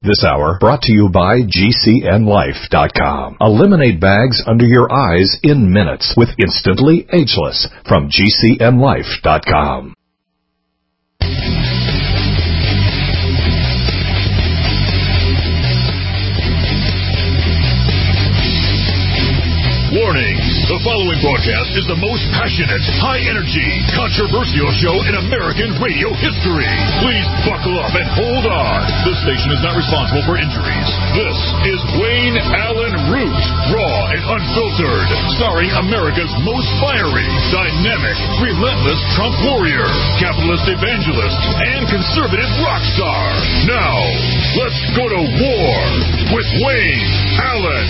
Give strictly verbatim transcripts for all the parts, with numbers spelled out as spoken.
This hour brought to you by G C N Life dot com. Eliminate bags under your eyes in minutes with Instantly Ageless from G C N Life dot com. Warning, the following broadcast is the most passionate, high-energy, controversial show in American radio history. Please buckle up and hold on. This station is not responsible for injuries. This is Wayne Allen Root, raw and unfiltered, starring America's most fiery, dynamic, relentless Trump warrior, capitalist evangelist, and conservative rock star. Now, let's go to war with Wayne Allen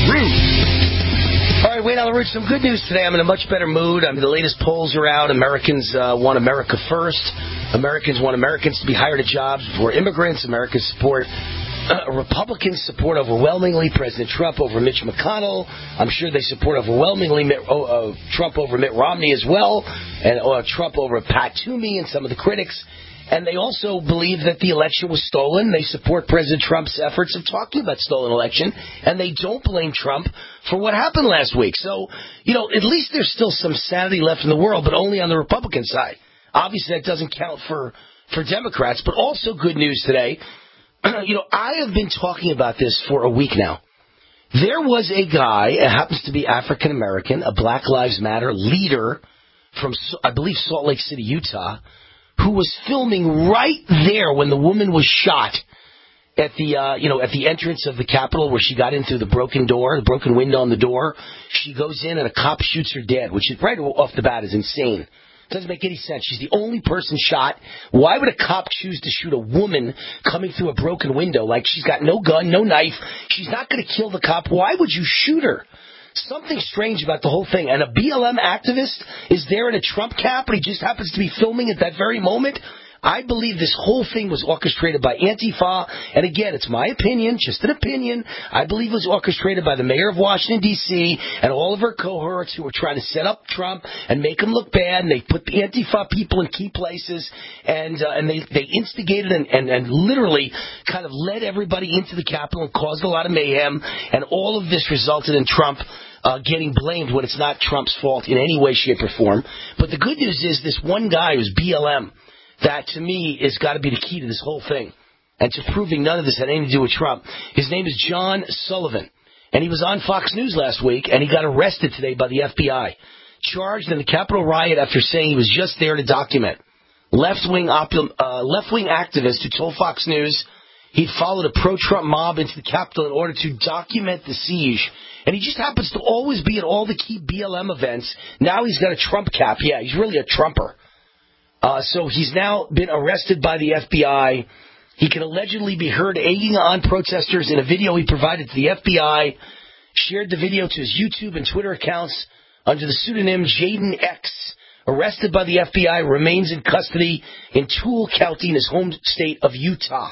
Root. All right, Wayne Allen Root, some good news today. I'm in a much better mood. I mean, the latest polls are out. Americans uh, want America first. Americans want Americans to be hired at jobs before immigrants. Americans support uh, Republicans support overwhelmingly President Trump over Mitch McConnell. I'm sure they support overwhelmingly Mitt, uh, Trump over Mitt Romney as well, and uh, Trump over Pat Toomey and some of the critics. And they also believe that the election was stolen. They support President Trump's efforts of talking about stolen election, and they don't blame Trump for what happened last week. So, you know, at least there's still some sanity left in the world, but only on the Republican side. Obviously, that doesn't count for, for Democrats, but also good news today. You know, I have been talking about this for a week now. There was a guy, it happens to be African-American, a Black Lives Matter leader from, I believe, Salt Lake City, Utah, who was filming right there when the woman was shot at the, uh, you know, at the entrance of the Capitol where she got in through the broken door, the broken window on the door. She goes in and a cop shoots her dead, which is right off the bat is insane. Doesn't make any sense. She's the only person shot. Why would a cop choose to shoot a woman coming through a broken window? Like, she's got no gun, no knife. She's not going to kill the cop. Why would you shoot her? Something strange about the whole thing. And a B L M activist is there in a Trump cap, and he just happens to be filming at that very moment. I believe this whole thing was orchestrated by Antifa. And again, it's my opinion, just an opinion. I believe it was orchestrated by the mayor of Washington, D C, and all of her cohorts who were trying to set up Trump and make him look bad. And they put the Antifa people in key places, and uh, and they, they instigated and, and, and literally kind of led everybody into the Capitol and caused a lot of mayhem. And all of this resulted in Trump Uh, getting blamed when it's not Trump's fault in any way, shape, or form. But the good news is this one guy who's B L M, that to me has got to be the key to this whole thing and to proving none of this had anything to do with Trump. His name is John Sullivan, and he was on Fox News last week, and he got arrested today by the F B I, charged in the Capitol riot after saying he was just there to document. Left-wing, op- uh, left-wing activist who told Fox News he'd followed a pro-Trump mob into the Capitol in order to document the siege. And he just happens to always be at all the key B L M events. Now he's got a Trump cap. Yeah, he's really a Trumper. Uh, so he's now been arrested by the F B I. He can allegedly be heard egging on protesters in a video he provided to the F B I, shared the video to his YouTube and Twitter accounts under the pseudonym Jaden X. Arrested by the F B I, remains in custody in Toole County in his home state of Utah.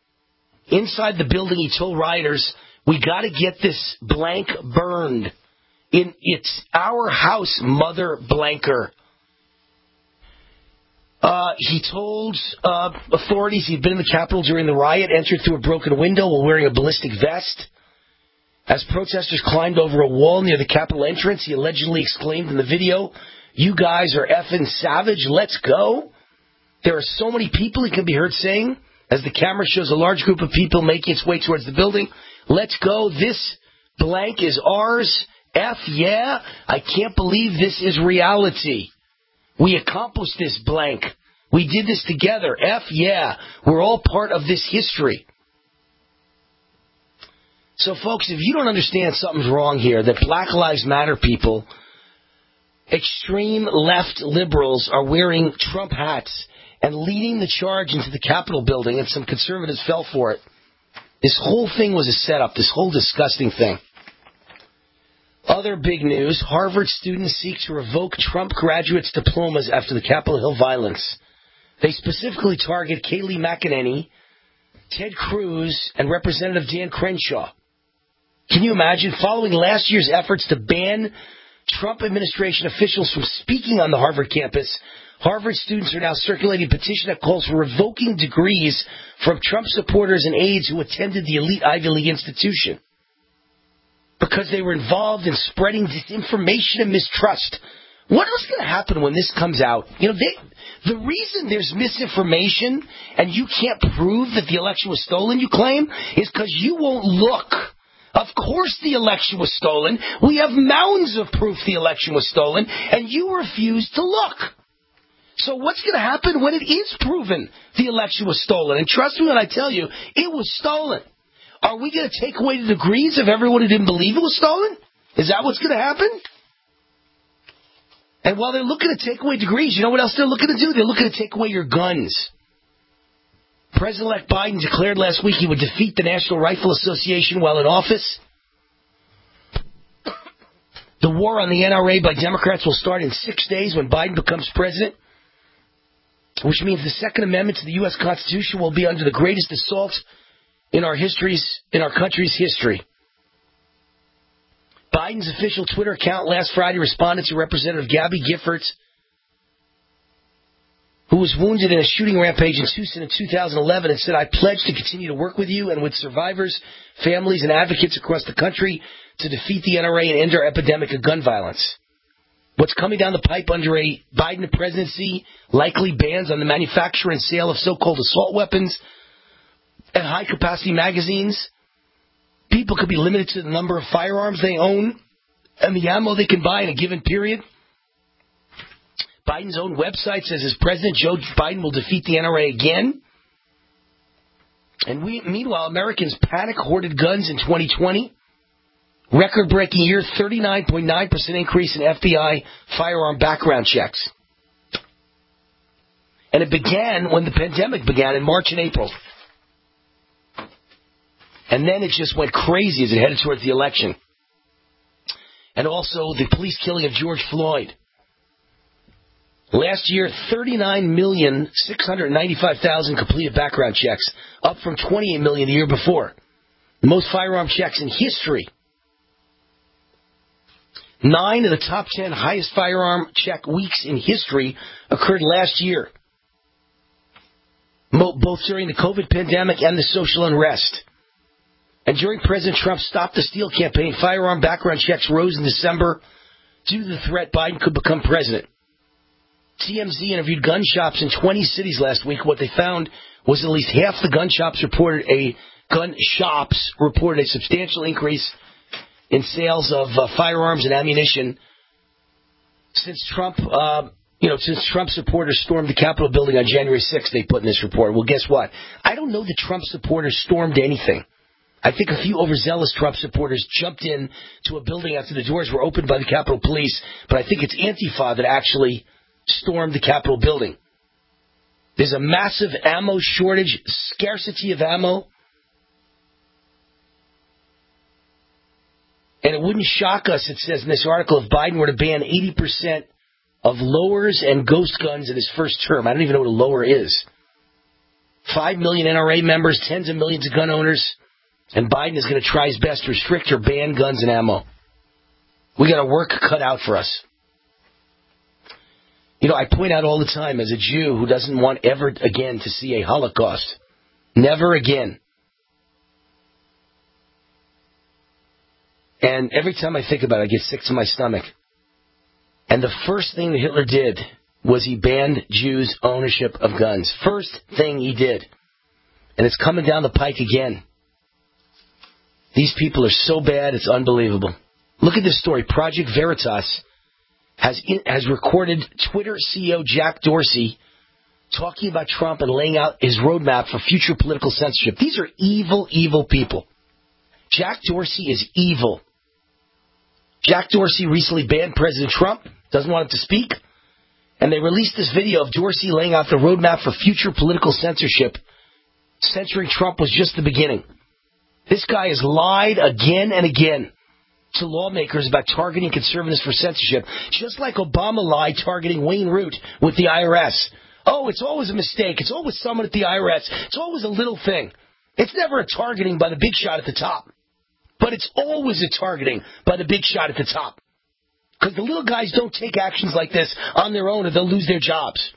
Inside the building, he told rioters, "We got to get this blank burned. In it's our house, mother blanker." Uh, he told uh, authorities he'd been in the Capitol during the riot, entered through a broken window while wearing a ballistic vest. As protesters climbed over a wall near the Capitol entrance, he allegedly exclaimed in the video, "You guys are effing savage, let's go." There are so many people, he can be heard saying, as the camera shows a large group of people making its way towards the building, "Let's go. This blank is ours. F yeah. I can't believe this is reality. We accomplished this blank. We did this together. F yeah. We're all part of this history." So, folks, if you don't understand something's wrong here, that Black Lives Matter people, extreme left liberals are wearing Trump hats and leading the charge into the Capitol building, and some conservatives fell for it. This whole thing was a setup, this whole disgusting thing. Other big news, Harvard students seek to revoke Trump graduates' diplomas after the Capitol Hill violence. They specifically target Kayleigh McEnany, Ted Cruz, and Representative Dan Crenshaw. Can you imagine? Following last year's efforts to ban Trump administration officials from speaking on the Harvard campus. Harvard students are now circulating a petition that calls for revoking degrees from Trump supporters and aides who attended the elite Ivy League institution because they were involved in spreading disinformation and mistrust. What is going to happen when this comes out? You know, they, the reason there's misinformation and you can't prove that the election was stolen, you claim, is because you won't look. Of course the election was stolen. We have mounds of proof the election was stolen, and you refuse to look. So what's going to happen when it is proven the election was stolen? And trust me when I tell you, it was stolen. Are we going to take away the degrees of everyone who didn't believe it was stolen? Is that what's going to happen? And while they're looking to take away degrees, you know what else they're looking to do? They're looking to take away your guns. President-elect Biden declared last week he would defeat the National Rifle Association while in office. The war on the N R A by Democrats will start in six days when Biden becomes president, which means the Second Amendment to the U S Constitution will be under the greatest assault in our histories, in our country's history. Biden's official Twitter account last Friday responded to Representative Gabby Giffords, who was wounded in a shooting rampage in Tucson in two thousand eleven, and said, I pledge to continue to work with you and with survivors, families, and advocates across the country to defeat the N R A and end our epidemic of gun violence. What's coming down the pipe under a Biden presidency, likely bans on the manufacture and sale of so-called assault weapons and high-capacity magazines. People could be limited to the number of firearms they own and the ammo they can buy in a given period. Biden's own website says his president, Joe Biden, will defeat the N R A again. And we, meanwhile, Americans panic hoarded guns in twenty twenty. Record-breaking year, thirty-nine point nine percent increase in F B I firearm background checks. And it began when the pandemic began in March and April. And then it just went crazy as it headed towards the election. And also the police killing of George Floyd. Last year, thirty-nine million six hundred ninety-five thousand completed background checks, up from twenty-eight million the year before. The most firearm checks in history. Nine of the top ten highest firearm check weeks in history occurred last year, both during the COVID pandemic and the social unrest. And during President Trump's Stop the Steal campaign, firearm background checks rose in December due to the threat Biden could become president. T M Z interviewed gun shops in twenty cities last week. What they found was at least half the gun shops reported a gun shops reported a substantial increase in sales of uh, firearms and ammunition since Trump, uh, you know, since Trump supporters stormed the Capitol building on January sixth. They put in this report. Well, guess what? I don't know that Trump supporters stormed anything. I think a few overzealous Trump supporters jumped in to a building after the doors were opened by the Capitol Police, but I think it's Antifa that actually stormed the Capitol building. There's a massive ammo shortage, scarcity of ammo. And it wouldn't shock us, it says in this article, if Biden were to ban eighty percent of lowers and ghost guns in his first term. I don't even know what a lower is. Five million N R A members, tens of millions of gun owners, and Biden is going to try his best to restrict or ban guns and ammo. We got a work cut out for us. You know, I point out all the time as a Jew who doesn't want ever again to see a Holocaust. Never again. And every time I think about it, I get sick to my stomach. And the first thing that Hitler did was he banned Jews' ownership of guns. First thing he did. And it's coming down the pike again. These people are so bad, it's unbelievable. Look at this story. Project Veritas has in, has recorded Twitter C E O Jack Dorsey talking about Trump and laying out his roadmap for future political censorship. These are evil, evil people. Jack Dorsey is evil. Jack Dorsey recently banned President Trump, doesn't want him to speak, and they released this video of Dorsey laying out the roadmap for future political censorship. Censoring Trump was just the beginning. This guy has lied again and again to lawmakers about targeting conservatives for censorship, just like Obama lied targeting Wayne Root with the I R S. Oh, it's always a mistake. It's always someone at the I R S. It's always a little thing. It's never a targeting by the big shot at the top. But it's always a targeting by the big shot at the top. Because the little guys don't take actions like this on their own or they'll lose their jobs.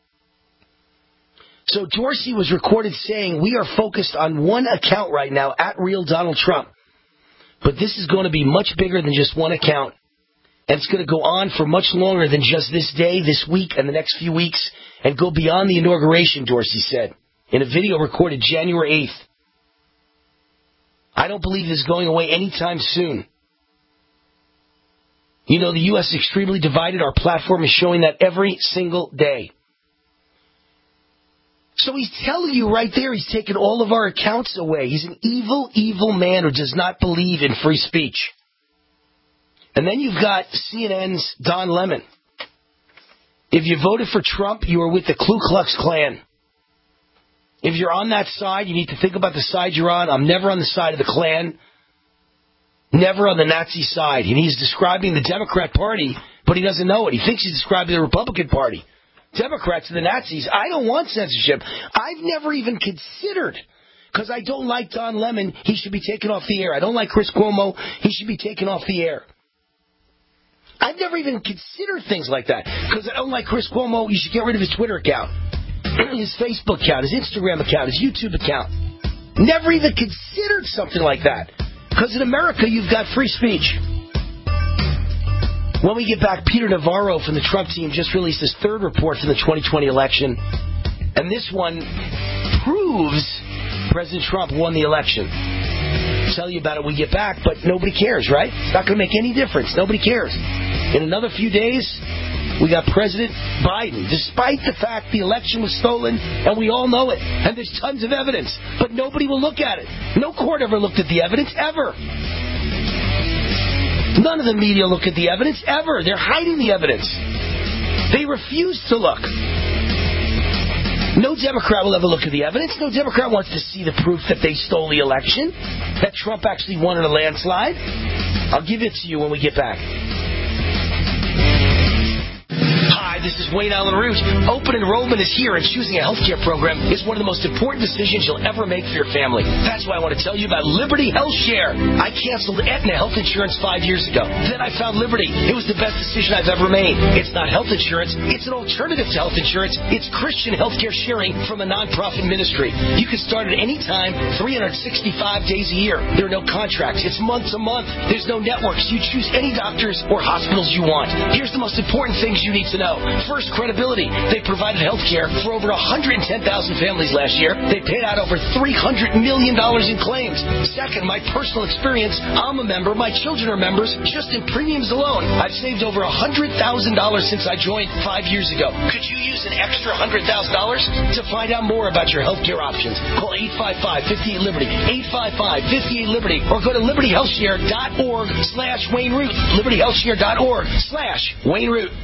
So Dorsey was recorded saying, we are focused on one account right now, at Real Donald Trump. But this is going to be much bigger than just one account. And it's going to go on for much longer than just this day, this week, and the next few weeks, and go beyond the inauguration, Dorsey said, in a video recorded January eighth. I don't believe this is going away anytime soon. You know, the U S is extremely divided. Our platform is showing that every single day. So he's telling you right there, he's taken all of our accounts away. He's an evil, evil man who does not believe in free speech. And then you've got C N N's Don Lemon. If you voted for Trump, you are with the Ku Klux Klan. If you're on that side, you need to think about the side you're on. I'm never on the side of the Klan. Never on the Nazi side. And he's describing the Democrat Party, but he doesn't know it. He thinks he's describing the Republican Party. Democrats and the Nazis. I don't want censorship. I've never even considered, because I don't like Don Lemon, he should be taken off the air. I don't like Chris Cuomo, he should be taken off the air. I've never even considered things like that. Because I don't like Chris Cuomo, you should get rid of his Twitter account, his Facebook account, his Instagram account, his YouTube account. Never even considered something like that. Because in America, you've got free speech. When we get back, Peter Navarro from the Trump team just released his third report from the twenty twenty election. And this one proves President Trump won the election. I'll tell you about it when we get back, but nobody cares, right? It's not going to make any difference. Nobody cares. In another few days, we got President Biden, despite the fact the election was stolen, and we all know it, and there's tons of evidence, but nobody will look at it. No court ever looked at the evidence, ever. None of the media look at the evidence, ever. They're hiding the evidence. They refuse to look. No Democrat will ever look at the evidence. No Democrat wants to see the proof that they stole the election, that Trump actually won in a landslide. I'll give it to you when we get back. Hi, this is Wayne Allen Root. Open enrollment is here, and choosing a healthcare program is one of the most important decisions you'll ever make for your family. That's why I want to tell you about Liberty Health Share. I canceled Aetna health insurance five years ago. Then I found Liberty. It was the best decision I've ever made. It's not health insurance. It's an alternative to health insurance. It's Christian healthcare sharing from a nonprofit ministry. You can start at any time, three hundred sixty-five days a year. There are no contracts. It's month to month. There's no networks. You choose any doctors or hospitals you want. Here's the most important things you need to know. First, credibility. They provided health care for over one hundred ten thousand families last year. They paid out over three hundred million dollars in claims. Second, my personal experience. I'm a member. My children are members. Just in premiums alone, I've saved over one hundred thousand dollars since I joined five years ago. Could you use an extra one hundred thousand dollars? To find out more about your health care options, call eight five five, five eight Liberty, eight five five, five eight Liberty, or go to liberty health share dot org slash Wayne Root, liberty health share dot org slash Wayne Root.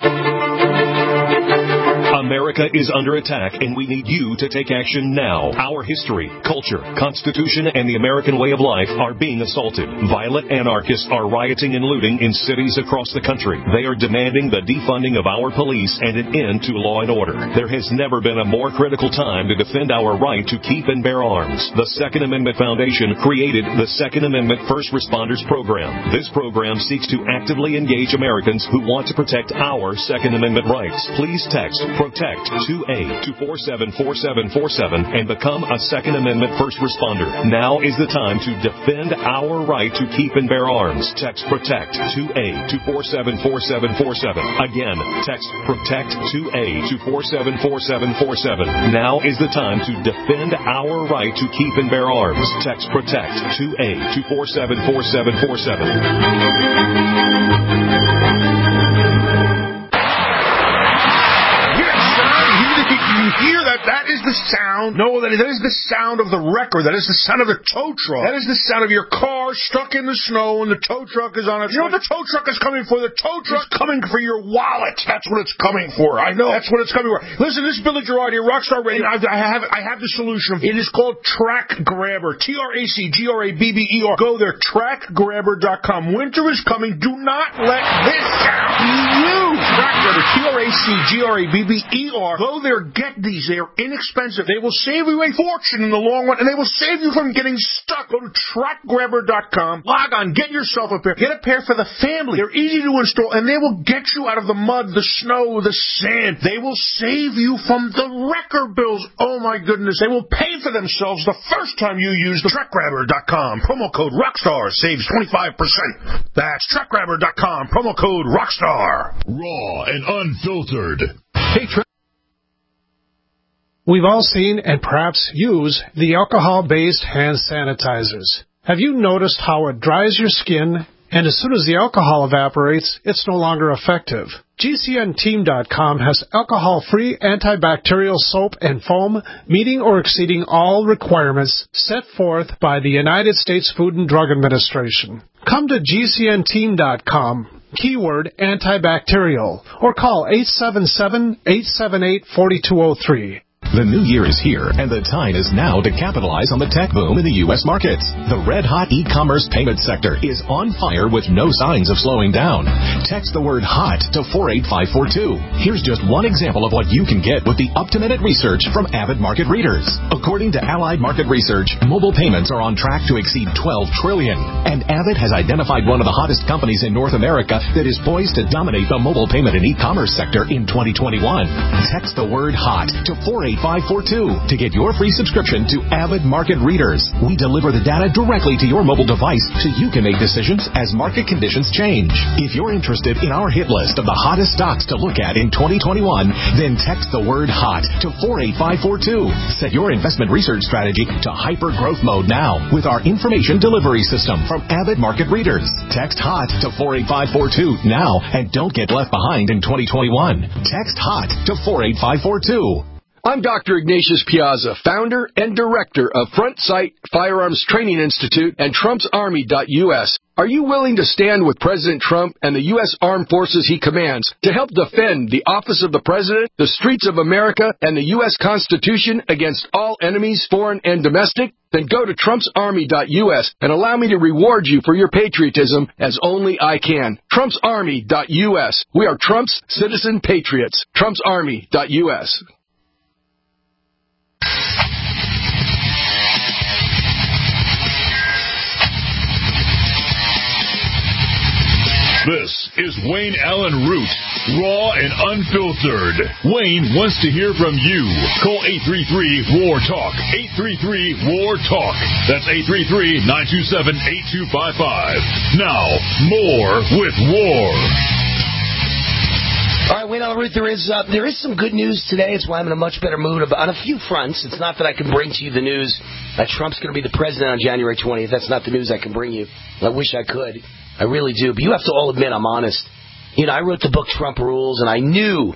America is under attack, and we need you to take action now. Our history, culture, constitution, and the American way of life are being assaulted. Violent anarchists are rioting and looting in cities across the country. They are demanding the defunding of our police and an end to law and order. There has never been a more critical time to defend our right to keep and bear arms. The Second Amendment Foundation created the Second Amendment First Responders Program. This program seeks to actively engage Americans who want to protect our Second Amendment rights. Please text PROTECT two A to four seven four seven four seven and become a Second Amendment first responder. Now is the time to defend our right to keep and bear arms. Text PROTECT two A to four seven four seven four seven. Again, text PROTECT two A to four seven four seven four seven. Now is the time to defend our right to keep and bear arms. Text PROTECT two A to four seven four seven four seven. You hear that? That is the sound. No, that is the sound of the wrecker. That is the sound of the tow truck. That is the sound of your car stuck in the snow and the tow truck is on it. You know what the tow truck is coming for? The tow truck is coming for your wallet. That's what it's coming for. I know. That's what it's coming for. Listen, this is Billy Gerard here, Rockstar Radio. I have, I have the solution. It is called Track Grabber. T R A C G R A B B E R. Go there, track grabber dot com. Winter is coming. Do not let this sound be used. Trackrabber, T R A C G R A B B E R. Go there, get these. They are inexpensive. They will save you a fortune in the long run, and they will save you from getting stuck. Go to track grabber dot com. Log on, get yourself a pair. Get a pair for the family. They're easy to install, and they will get you out of the mud, the snow, the sand. They will save you from the wrecker bills. Oh, my goodness. They will pay for themselves the first time you use the track grabber dot com. Promo code ROCKSTAR saves twenty-five percent. That's track grabber dot com. Promo code ROCKSTAR. Raw and unfiltered. Hey, Tra- We've all seen and perhaps use the alcohol-based hand sanitizers. Have you noticed how it dries your skin, and as soon as the alcohol evaporates, it's no longer effective? G C N team dot com has alcohol-free antibacterial soap and foam meeting or exceeding all requirements set forth by the United States Food and Drug Administration. Come to G C N team dot com, keyword antibacterial, or call eight seven seven, eight seven eight, four two zero three. The new year is here, and the time is now to capitalize on the tech boom in the U S markets. The red-hot e-commerce payment sector is on fire with no signs of slowing down. Text the word HOT to four eight five four two. Here's just one example of what you can get with the up-to-minute research from Avid Market Readers. According to Allied Market Research, mobile payments are on track to exceed twelve trillion dollars, and Avid has identified one of the hottest companies in North America that is poised to dominate the mobile payment and e-commerce sector in twenty twenty-one. Text the word HOT to four eight five four two to get your free subscription to Avid Market Readers. We deliver the data directly to your mobile device so you can make decisions as market conditions change. If you're interested in our hit list of the hottest stocks to look at in twenty twenty-one, then text the word HOT to four eight five four two. Set your investment research strategy to hyper growth mode now with our information delivery system from Avid Market Readers. Text HOT to four eight five four two now and don't get left behind in twenty twenty-one. Text HOT to four eight five four two. I'm Doctor Ignatius Piazza, founder and director of Front Sight Firearms Training Institute and Trump's Army dot U S. Are you willing to stand with President Trump and the U S Armed Forces he commands to help defend the office of the President, the streets of America, and the U S Constitution against all enemies, foreign and domestic? Then go to Trump's Army dot U S and allow me to reward you for your patriotism as only I can. Trump's Army dot U S. We are Trump's citizen patriots. Trump's Army dot U S. This is Wayne Allen Root, raw and unfiltered. Wayne wants to hear from you. Call eight three three, W A R, TALK. eight three three, W A R, TALK. That's eight three three, nine two seven, eight two five five. Now, more with War. All right, Wayne Allen Root, there is, uh, there is some good news today. It's why I'm in a much better mood on a few fronts. It's not that I can bring to you the news that Trump's going to be the president on January twentieth. That's not the news I can bring you. I wish I could. I really do. But you have to all admit I'm honest. You know, I wrote the book Trump Rules, and I knew,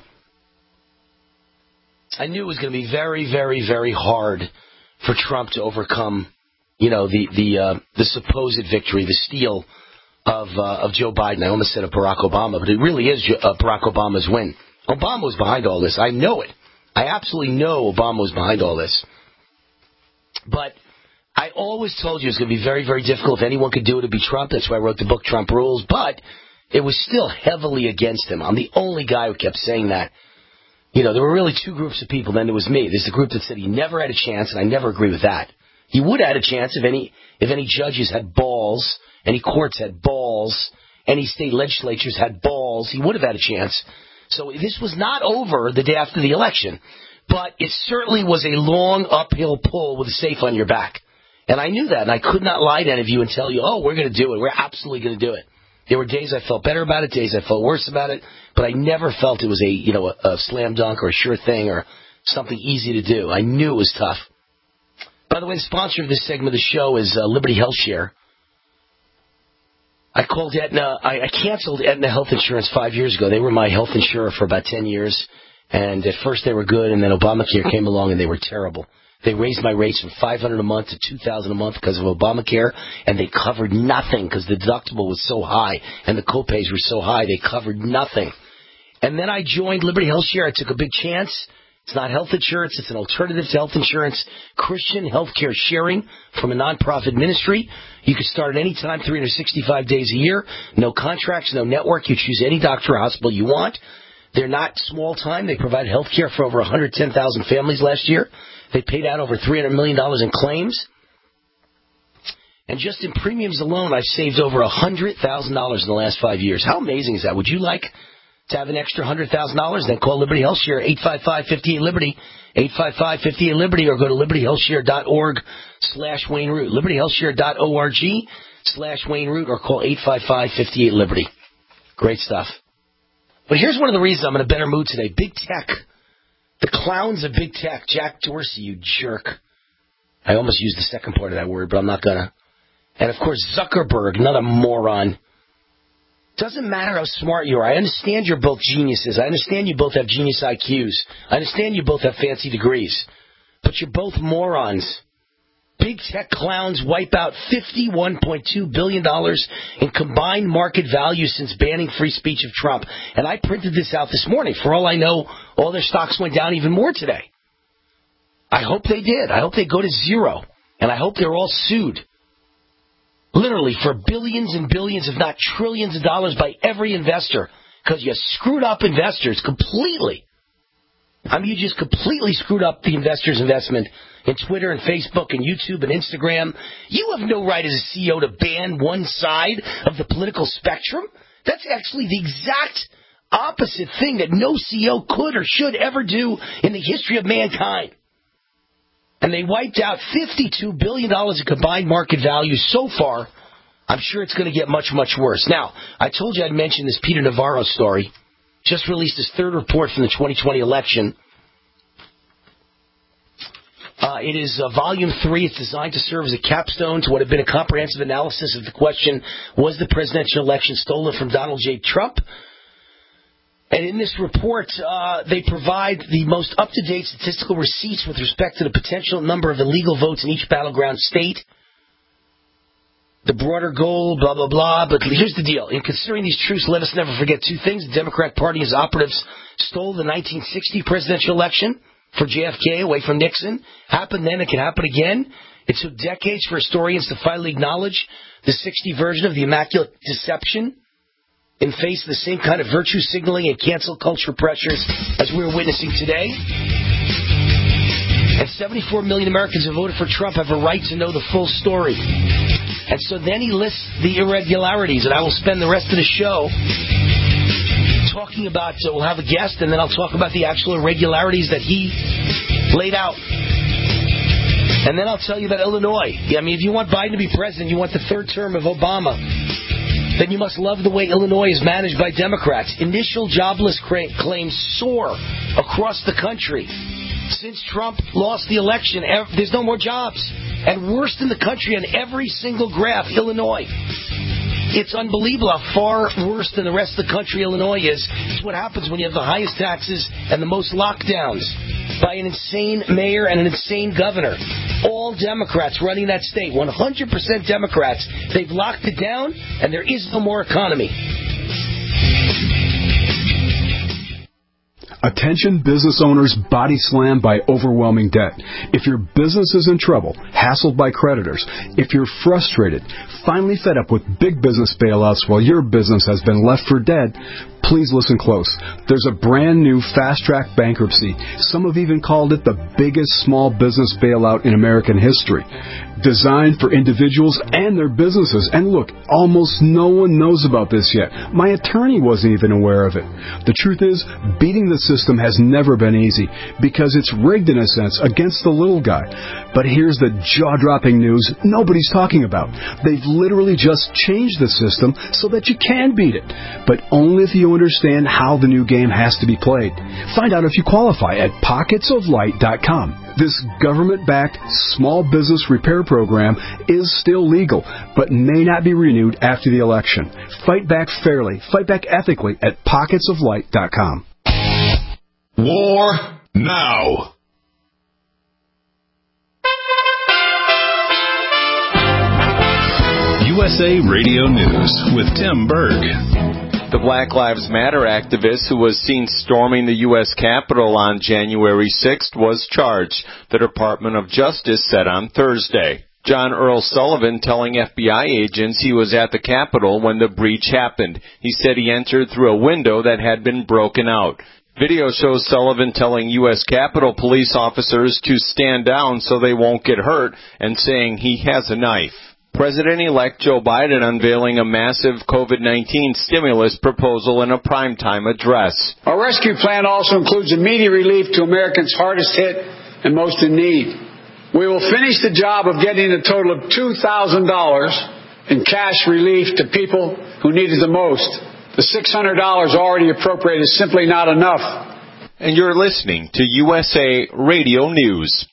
I knew it was going to be very, very, very hard for Trump to overcome, you know, the the uh, the supposed victory, the steal of uh, of Joe Biden. I almost said of Barack Obama, but it really is uh, Barack Obama's win. Obama was behind all this. I know it. I absolutely know Obama was behind all this. But I always told you it's going to be very, very difficult. If anyone could do it, it'd be Trump. That's why I wrote the book Trump Rules. But it was still heavily against him. I'm the only guy who kept saying that. You know, there were really two groups of people. Then there was me. There's the group that said he never had a chance, and I never agree with that. He would have had a chance if any if any judges had balls, any courts had balls, any state legislatures had balls. He would have had a chance. So this was not over the day after the election. But it certainly was a long uphill pull with a safe on your back. And I knew that, and I could not lie to any of you and tell you, oh, we're going to do it. We're absolutely going to do it. There were days I felt better about it, days I felt worse about it, but I never felt it was a, you know, a, a slam dunk or a sure thing or something easy to do. I knew it was tough. By the way, the sponsor of this segment of the show is uh, Liberty Health Share. I called Aetna. I, I canceled Aetna Health Insurance five years ago. They were my health insurer for about ten years, and at first they were good, and then Obamacare came along, and they were terrible. They raised my rates from five hundred dollars a month to two thousand dollars a month because of Obamacare, and they covered nothing because the deductible was so high and the copays were so high. They covered nothing. And then I joined Liberty Health Share. I took a big chance. It's not health insurance. It's an alternative to health insurance, Christian healthcare sharing from a nonprofit ministry. You can start at any time, three hundred sixty-five days a year. No contracts, no network. You choose any doctor or hospital you want. They're not small time. They provide health care for over one hundred ten thousand families last year. They paid out over three hundred million dollars in claims. And just in premiums alone, I've saved over one hundred thousand dollars in the last five years. How amazing is that? Would you like to have an extra one hundred thousand dollars? Then call Liberty Health Share, eight five five, five eight, Liberty, eight five five, five eight, Liberty, or go to liberty health share dot org slash Wayne Root, liberty health share dot org slash Wayne Root, or call eight five five, five eight, Liberty. Great stuff. But here's one of the reasons I'm in a better mood today. Big Tech. The clowns of Big Tech. Jack Dorsey, you jerk. I almost used the second part of that word, but I'm not going to. And, of course, Zuckerberg, another moron. Doesn't matter how smart you are. I understand you're both geniuses. I understand you both have genius I Qs. I understand you both have fancy degrees. But you're both morons. Big tech clowns wipe out fifty-one point two billion dollars in combined market value since banning free speech of Trump. And I printed this out this morning. For all I know, all their stocks went down even more today. I hope they did. I hope they go to zero. And I hope they're all sued. Literally for billions and billions, if not trillions of dollars by every investor. Because you screwed up investors completely. I mean, you just completely screwed up the investors' investment in Twitter and Facebook and YouTube and Instagram. You have no right as a C E O to ban one side of the political spectrum. That's actually the exact opposite thing that no C E O could or should ever do in the history of mankind. And they wiped out fifty-two billion dollars in combined market value so far. I'm sure it's going to get much, much worse. Now, I told you I'd mention this Peter Navarro story. Just released his third report from the twenty twenty election. Uh, it is uh, volume three. It's designed to serve as a capstone to what had been a comprehensive analysis of the question, was the presidential election stolen from Donald J. Trump? And in this report, uh, they provide the most up-to-date statistical receipts with respect to the potential number of illegal votes in each battleground state. The broader goal, blah, blah, blah. But here's the deal. In considering these truths, let us never forget two things. The Democrat Party and its operatives stole the nineteen sixty presidential election for J F K away from Nixon. Happened then, it can happen again. It took decades for historians to finally acknowledge the sixty version of the Immaculate Deception in face of the same kind of virtue signaling and cancel culture pressures as we're witnessing today. And seventy-four million Americans who voted for Trump have a right to know the full story. And so then he lists the irregularities, and I will spend the rest of the show talking about, so we'll have a guest, and then I'll talk about the actual irregularities that he laid out. And then I'll tell you about Illinois. I mean, if you want Biden to be president, you want the third term of Obama, then you must love the way Illinois is managed by Democrats. Initial jobless claims soar across the country. Since Trump lost the election, there's no more jobs. And worst in the country on every single graph, Illinois. It's unbelievable how far worse than the rest of the country Illinois is. It's what happens when you have the highest taxes and the most lockdowns by an insane mayor and an insane governor. All Democrats running that state, one hundred percent Democrats. They've locked it down, and there is no more economy. Attention business owners body slammed by overwhelming debt. If your business is in trouble, hassled by creditors, if you're frustrated, finally fed up with big business bailouts while your business has been left for dead, please listen close. There's a brand new fast-track bankruptcy. Some have even called it the biggest small business bailout in American history. Designed for individuals and their businesses. And look, almost no one knows about this yet. My attorney wasn't even aware of it. The truth is, beating the system has never been easy because it's rigged in a sense against the little guy. But here's the jaw-dropping news nobody's talking about. They've literally just changed the system so that you can beat it. But only if you understand how the new game has to be played. Find out if you qualify at pockets of light dot com. This government-backed small business repair program is still legal, but may not be renewed after the election. Fight back fairly, fight back ethically at pockets of light dot com. War now. U S A Radio News with Tim Berg. The Black Lives Matter activist who was seen storming the U S Capitol on January sixth was charged, the Department of Justice said on Thursday. John Earl Sullivan telling F B I agents he was at the Capitol when the breach happened. He said he entered through a window that had been broken out. Video shows Sullivan telling U S Capitol police officers to stand down so they won't get hurt and saying he has a knife. President-elect Joe Biden unveiling a massive COVID nineteen stimulus proposal in a primetime address. Our rescue plan also includes immediate relief to Americans hardest hit and most in need. We will finish the job of getting a total of two thousand dollars in cash relief to people who need it the most. The six hundred dollars already appropriated is simply not enough. And you're listening to U S A Radio News.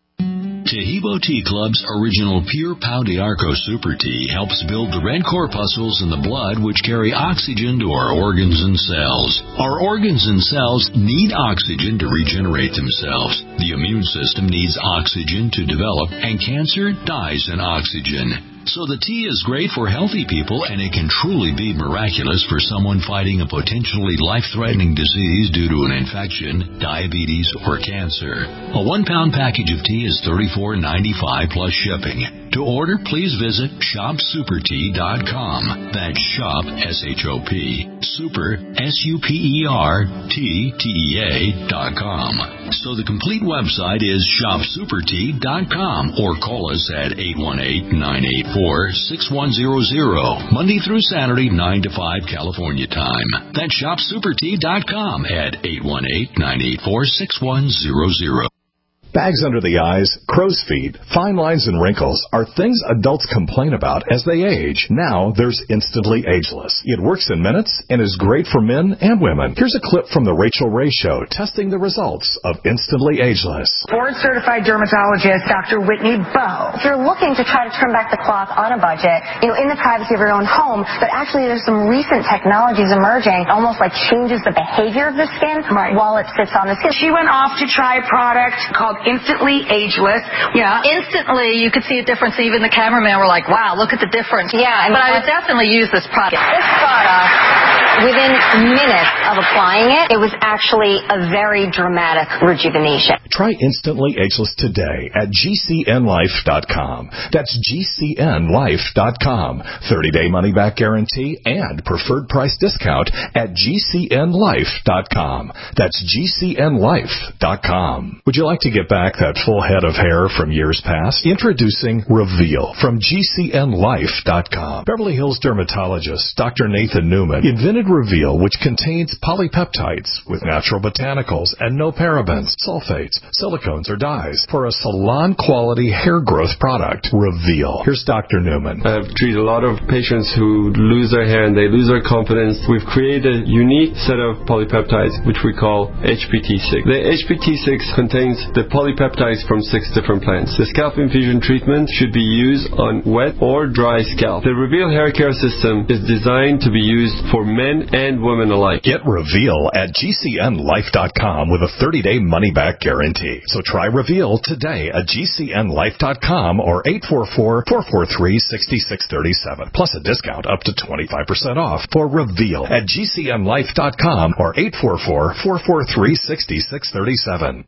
Taheebo Tea Club's original Pure Pau d'Arco Super Tea helps build the red corpuscles in the blood which carry oxygen to our organs and cells. Our organs and cells need oxygen to regenerate themselves. The immune system needs oxygen to develop, and cancer dies in oxygen. So the tea is great for healthy people, and it can truly be miraculous for someone fighting a potentially life-threatening disease due to an infection, diabetes, or cancer. A one-pound package of tea is thirty-four ninety-five plus shipping. To order, please visit shop super tea dot com. That's shop, S H O P, super, S U P E R, T, T E A dot com. So the complete website is shop super tea dot com, or call us at eight one eight, nine eight four, six one zero zero, Monday through Saturday, nine to five California time. That's shop super tea dot com at eight one eight, nine eight four, six one zero zero. Bags under the eyes, crow's feet, fine lines, and wrinkles are things adults complain about as they age. Now there's Instantly Ageless. It works in minutes and is great for men and women. Here's a clip from the Rachel Ray Show testing the results of Instantly Ageless. Board-certified dermatologist Doctor Whitney Bowe. If you're looking to try to turn back the clock on a budget, you know, in the privacy of your own home, but actually there's some recent technologies emerging, almost like changes the behavior of the skin right. while it sits on the skin. She went off to try a product called Instantly Ageless. Yeah. Instantly, you could see a difference. Even the cameraman were like, wow, look at the difference. Yeah. I mean, but I would definitely use this product. This product, within minutes of applying it, it was actually a very dramatic rejuvenation. Try Instantly Ageless today at G C N life dot com. That's G C N life dot com. thirty-day money-back guarantee and preferred price discount at G C N life dot com. That's G C N life dot com. Would you like to get back that full head of hair from years past? Introducing Reveal from G C N life dot com. Beverly Hills dermatologist Doctor Nathan Newman invented Reveal, which contains polypeptides with natural botanicals and no parabens, sulfates, silicones, or dyes for a salon-quality hair growth product. Reveal. Here's Doctor Newman. I've treated a lot of patients who lose their hair and they lose their confidence. We've created a unique set of polypeptides, which we call H P T six. The H P T six contains the polypeptides from six different plants. The scalp infusion treatment should be used on wet or dry scalp. The Reveal hair care system is designed to be used for men and women alike. Get Reveal at G C N life dot com with a thirty-day money-back guarantee. So try Reveal today at G C N life dot com or eight four four, four four three, six six three seven. Plus a discount up to twenty-five percent off for Reveal at G C N life dot com or eight four four, four four three, six six three seven.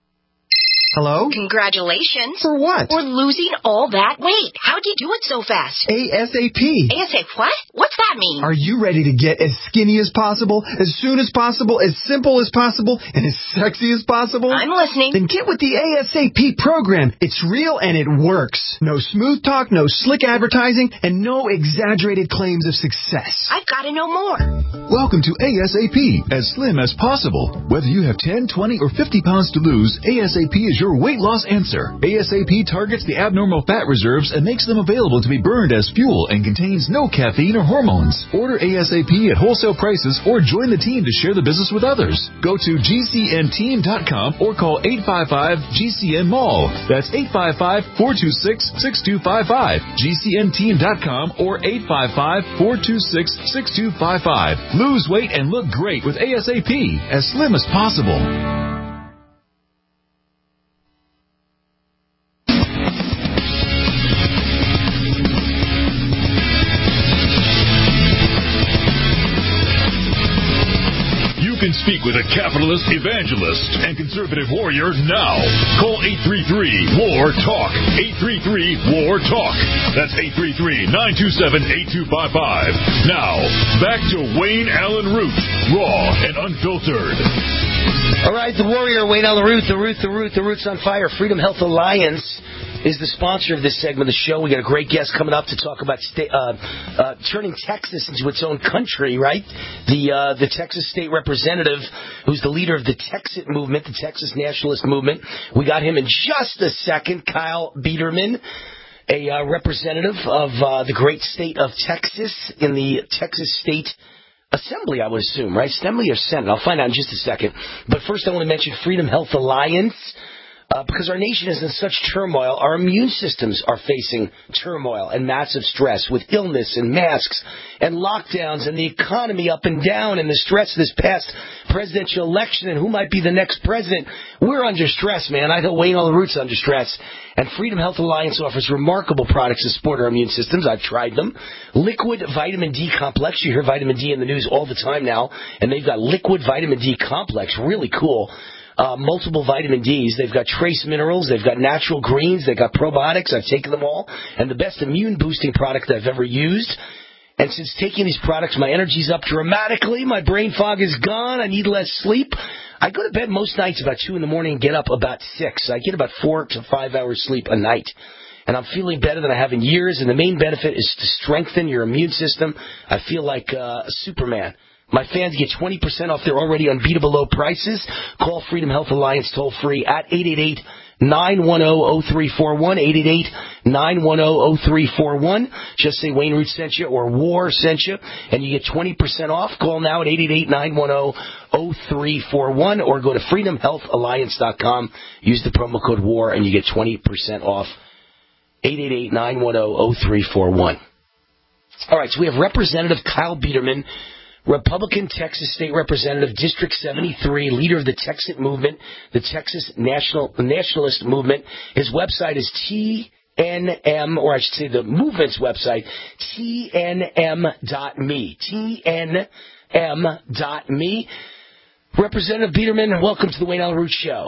Hello? Congratulations. For what? For losing all that weight. How'd you do it so fast? ASAP. ASAP what? What's that mean? Are you ready to get as skinny as possible, as soon as possible, as simple as possible, and as sexy as possible? I'm listening. Then get with the ASAP program. It's real and it works. No smooth talk, no slick advertising, and no exaggerated claims of success. I've got to know more. Welcome to ASAP, as slim as possible. Whether you have ten, twenty, or fifty pounds to lose, ASAP is your weight loss answer. ASAP targets the abnormal fat reserves and makes them available to be burned as fuel and contains no caffeine or hormones. Order ASAP at wholesale prices or join the team to share the business with others. Go to G C N team dot com or call eight five five G C N mall. That's eight five five, four two six, six two five five. G C N team dot com or eight five five, four two six, six two five five. Lose weight and look great with ASAP, as slim as possible. can speak with a capitalist evangelist and conservative warrior now. Call eight three three, W A R, TALK. eight three three, W A R, TALK. That's eight three three, nine two seven, eight two five five. Now, back to Wayne Allen Root, raw and unfiltered. All right, the warrior, Wayne Allen Root, the Root, the Root, the Root's on Fire. Freedom Health Alliance is the sponsor of this segment of the show. We got a great guest coming up to talk about sta- uh, uh, turning Texas into its own country, right? The uh, the Texas state representative, who's the leader of the Texit movement, the Texas nationalist movement. We got him in just a second. Kyle Biederman, a uh, representative of uh, the great state of Texas in the Texas State Assembly, I would assume, right? Assembly or Senate? I'll find out in just a second. But first I want to mention Freedom Health Alliance. Uh, because our nation is in such turmoil, our immune systems are facing turmoil and massive stress with illness and masks and lockdowns and the economy up and down and the stress of this past presidential election and who might be the next president. We're under stress, man. I know Wayne Allen Root's under stress. And Freedom Health Alliance offers remarkable products to support our immune systems. I've tried them. Liquid Vitamin D Complex. You hear vitamin D in the news all the time now. And they've got Liquid Vitamin D Complex. Really cool. Uh, multiple vitamin D's. They've got trace minerals. They've got natural greens. They've got probiotics. I've taken them all. And the best immune-boosting product I've ever used. And since taking these products, my energy's up dramatically. My brain fog is gone. I need less sleep. I go to bed most nights about two in the morning and get up about six. I get about four to five hours sleep a night. And I'm feeling better than I have in years. And the main benefit is to strengthen your immune system. I feel like uh, a Superman. My fans get twenty percent off their already unbeatable low prices. Call Freedom Health Alliance toll free at eight eight eight, nine one zero, zero three four one, eight eight eight, nine one zero, zero three four one. Just say Wayne Root sent you or War sent you, and you get twenty percent off. Call now at eight eight eight, nine one zero, zero three four one or go to freedom health alliance dot com. Use the promo code WAR and you get twenty percent off. eight eight eight, nine one zero, zero three four one. All right, so we have Representative Kyle Biederman, Republican Texas State Representative, District seventy-three, leader of the Texit movement, the Texas National Nationalist Movement. His website is T N M, or I should say the movement's website, T N M dot me. T N M dot me. Representative Biederman, welcome to the Wayne Allen Root Show.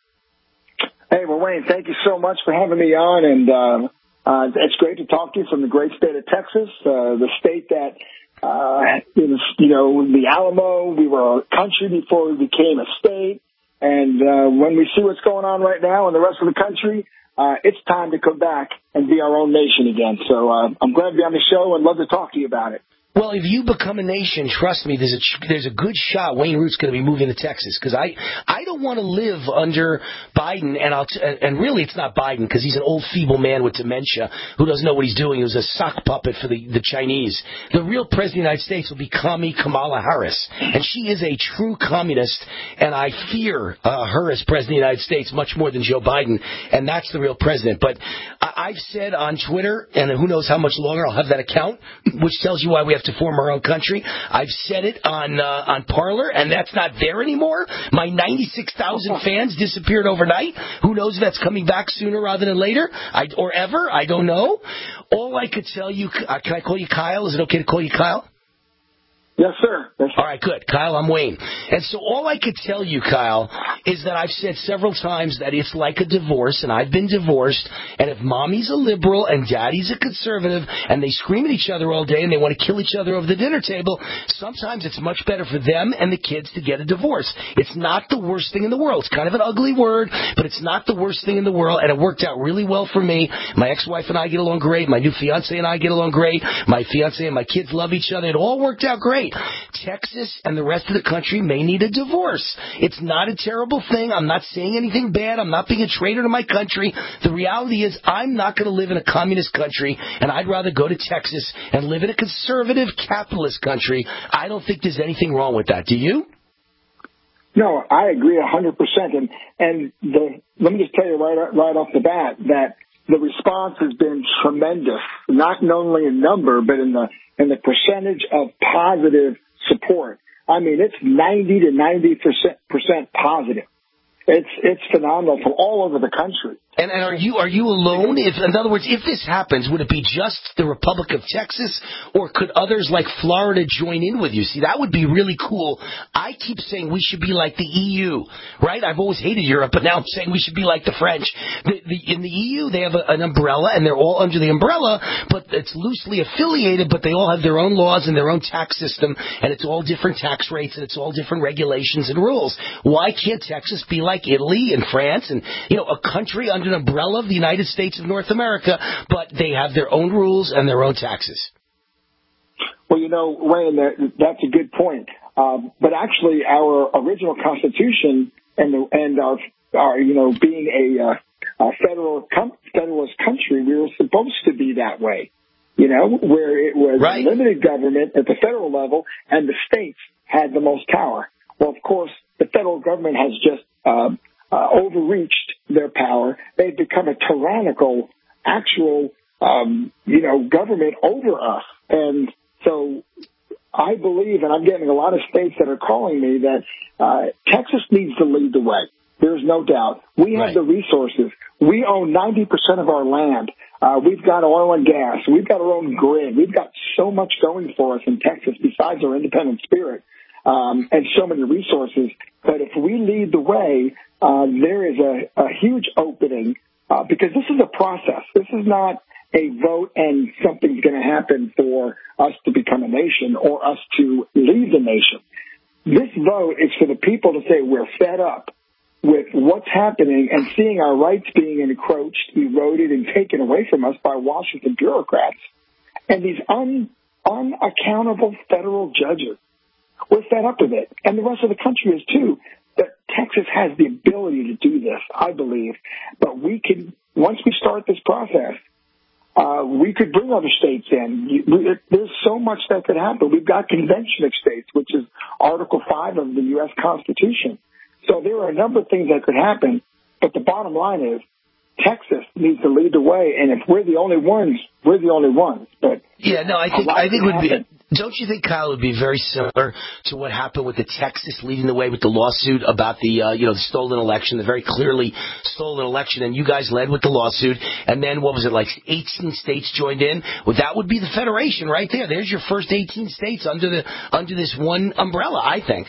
Hey, well, Wayne, thank you so much for having me on, and uh, uh, it's great to talk to you from the great state of Texas, uh, the state that Uh, it was, you know, the Alamo, we were a country before we became a state. And uh, when we see what's going on right now in the rest of the country, uh, it's time to come back and be our own nation again. So uh, I'm glad to be on the show and love to talk to you about it. Well, if you become a nation, trust me, there's a there's a good shot Wayne Root's going to be moving to Texas, because I I don't want to live under Biden, and I'll t- and really it's not Biden, because he's an old feeble man with dementia who doesn't know what he's doing. He was a sock puppet for the the Chinese. The real president of the United States will be Kami Kamala Harris, and she is a true communist, and I fear uh, her as president of the United States much more than Joe Biden, and that's the real president. But I- I've said on Twitter, and who knows how much longer I'll have that account, which tells you why we have to form our own country. I've said it on uh, on Parler, and that's not there anymore. My ninety-six thousand fans disappeared overnight. Who knows if that's coming back sooner rather than later, I, or ever? I don't know. All I could tell you, uh, can I call you Kyle? Is it okay to call you Kyle? Yes, sir. Yes, sir. All right, good. Kyle, I'm Wayne. And so all I could tell you, Kyle, is that I've said several times that it's like a divorce, and I've been divorced, and if mommy's a liberal and daddy's a conservative, and they scream at each other all day and they want to kill each other over the dinner table, sometimes it's much better for them and the kids to get a divorce. It's not the worst thing in the world. It's kind of an ugly word, but it's not the worst thing in the world, and it worked out really well for me. My ex-wife and I get along great. My new fiancé and I get along great. My fiancé and my kids love each other. It all worked out great. Texas and the rest of the country may need a divorce. It's not a terrible thing. I'm not saying anything bad. I'm not being a traitor to my country. The reality is I'm not going to live in a communist country, and I'd rather go to Texas and live in a conservative capitalist country. I don't think there's anything wrong with that. Do you? No, I agree one hundred percent. And, and the, let me just tell you right, right off the bat that the response has been tremendous, not only in number, but in the in the percentage of positive support. I mean, it's ninety to ninety percent positive. It's it's phenomenal from all over the country. And, and are you are you alone? If, in other words, if this happens, would it be just the Republic of Texas, or could others like Florida join in with you? See, that would be really cool. I keep saying we should be like the E U, right? I've always hated Europe, but now I'm saying we should be like the French. The, the, in the E U, they have a, an umbrella, and they're all under the umbrella, but it's loosely affiliated, but they all have their own laws and their own tax system, and it's all different tax rates, and it's all different regulations and rules. Why can't Texas be like Italy and France and, you know, a country under an umbrella of the United States of North America, but they have their own rules and their own taxes? Well, you know, Wayne, that's a good point. Um, but actually, our original Constitution and the, and our, our, you know, being a, uh, a federal com- federalist country, we were supposed to be that way. You know, where it was right. limited government at the federal level, and the states had the most power. Well, of course, the federal government has just uh, uh, overreached their power. They've become a tyrannical, actual, um, you know, government over us. And so I believe, and I'm getting a lot of states that are calling me, that uh, Texas needs to lead the way. There's no doubt. We have right. the resources. We own ninety percent of our land. Uh, we've got oil and gas. We've got our own grid. We've got so much going for us in Texas besides our independent spirit, um, and so many resources. But if we lead the way, uh, there is a, a huge opening, uh, because this is a process. This is not a vote and something's going to happen for us to become a nation or us to leave the nation. This vote is for the people to say we're fed up with what's happening and seeing our rights being encroached, eroded, and taken away from us by Washington bureaucrats and these un, unaccountable federal judges. We're fed up with it. And the rest of the country is too. That Texas has the ability to do this, I believe. But we can, once we start this process, uh, we could bring other states in. There's so much that could happen. We've got convention of states, which is Article five of the U S Constitution. So there are a number of things that could happen, but the bottom line is Texas needs to lead the way, and if we're the only ones, we're the only ones. But yeah, no, I think I think it would be. Don't you think, Kyle, it would be very similar to what happened with the Texas leading the way with the lawsuit about the uh, you know the stolen election, the very clearly stolen election, and you guys led with the lawsuit, and then what was it, like eighteen states joined in? Well, that would be the federation right there. There's your first eighteen states under the under this one umbrella, I think.